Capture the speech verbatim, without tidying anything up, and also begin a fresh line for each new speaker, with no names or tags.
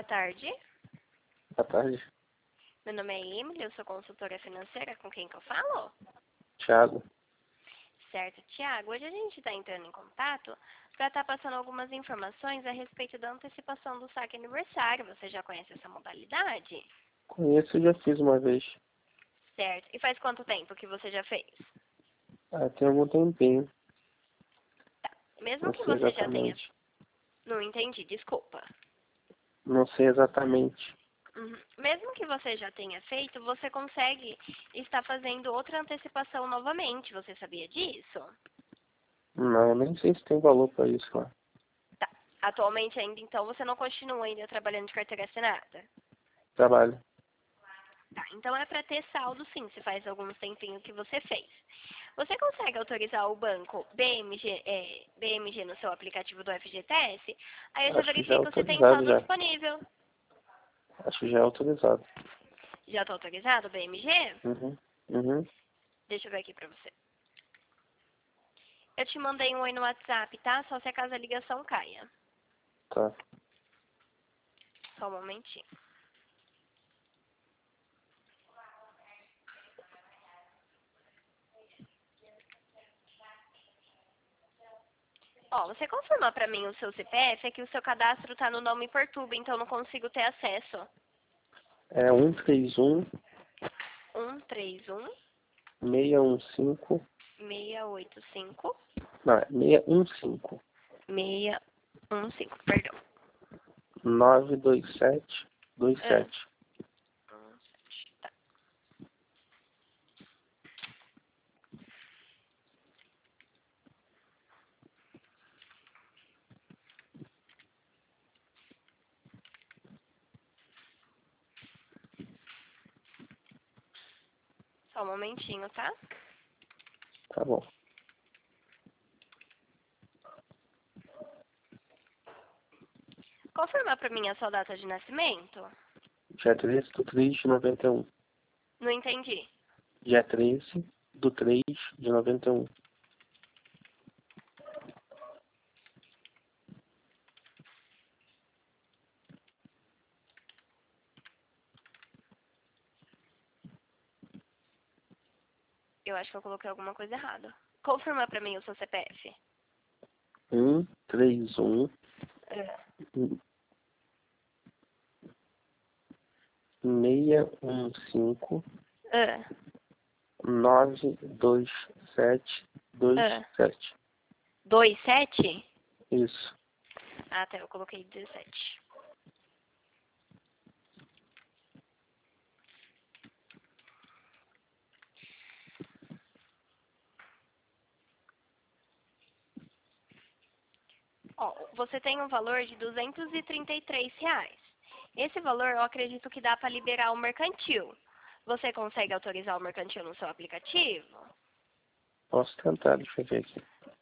Boa tarde.
Boa tarde.
Meu nome é Emily, eu sou consultora financeira. Com quem que eu falo?
Thiago.
Certo, Tiago. Hoje a gente está entrando em contato para estar passando algumas informações a respeito da antecipação do saque aniversário. Você já conhece essa modalidade?
Conheço e já fiz uma vez.
Certo. E faz quanto tempo que você já fez?
Ah, tem algum tempinho.
Tá. Mesmo
Não
que
sei
você já tenha...
exatamente.
Não entendi, desculpa.
Não sei exatamente.
Uhum. Mesmo que você já tenha feito, você consegue estar fazendo outra antecipação novamente. Você sabia disso?
Não, nem sei se tem valor para isso lá.
Tá. Atualmente ainda, então, você não continua ainda trabalhando de carteira assinada?
Trabalho.
Tá, então é para ter saldo sim, se faz algum tempinho que você fez. Você consegue autorizar o banco B M G, é, B M G no seu aplicativo do F G T S? Aí eu já
Acho que já é
verifico se tem
autorizado
saldo
já.
disponível.
Acho que já é autorizado.
Já está autorizado o B M G?
Uhum. Uhum.
Deixa eu ver aqui para você. Eu te mandei um oi no WhatsApp, tá? Só se acaso a ligação caia.
Tá.
Só um momentinho. Ó, você confirma para mim o seu C P F? É que o seu cadastro tá no nome Portuba, então não consigo ter acesso.
É um três um,
um três um,
seis um cinco.
seis oito cinco,
Não, é seis um cinco.
seis um cinco, perdão.
nove dois sete dois
Ah,
sete.
tá. Só um momentinho, tá?
Tá bom.
Confirmar pra mim a sua data de nascimento?
Dia treze do três de noventa e um.
Não entendi.
Dia treze do três de noventa e um.
Eu acho que eu coloquei alguma coisa errada. Confirma pra mim o seu C P F.
um três um.
Ah,
seis um cinco.
ah,
nove dois sete dois
ah.
sete.
dois sete?
Isso.
Ah, tá. Eu coloquei dezessete. Ó, você tem um valor de duzentos e trinta e três reais. Esse valor eu acredito que dá para liberar o mercantil. Você consegue autorizar o mercantil no seu aplicativo?
Posso tentar, deixa eu ver aqui.